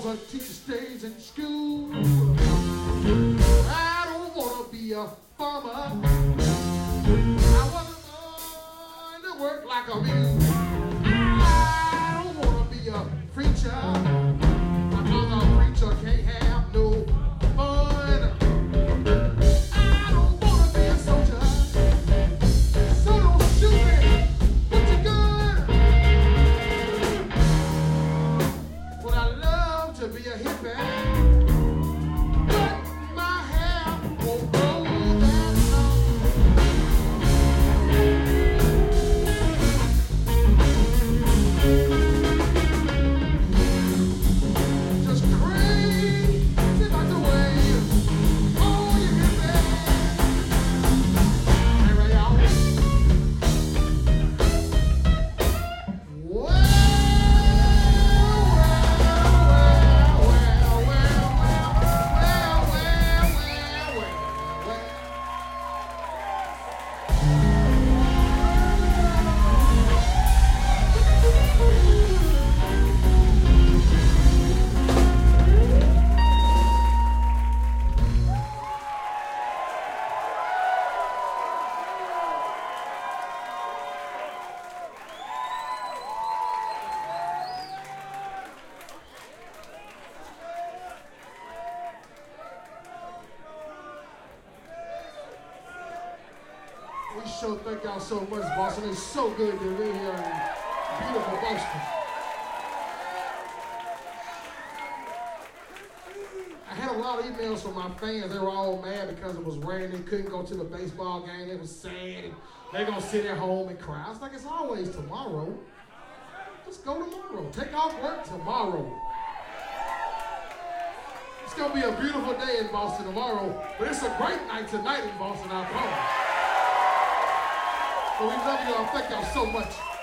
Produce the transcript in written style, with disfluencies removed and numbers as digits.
a teacher stays in school. I don't want to be a farmer. I want to work like a mule. I don't want to be a preacher, because a preacher can't have no fun. I don't want to be a soldier, so don't shoot me with your gun. But I love to be a hippie. We sure thank y'all so much, Boston. It's so good to be here in beautiful Boston. I had a lot of emails from my fans. They were all mad because it was raining, couldn't go to the baseball game. It was sad. They're going to sit at home and cry. I was like, it's always tomorrow. Just go tomorrow. Take off work tomorrow. It's going to be a beautiful day in Boston tomorrow, but it's a great night tonight in Boston, I promise. So we love y'all. Thank y'all so much.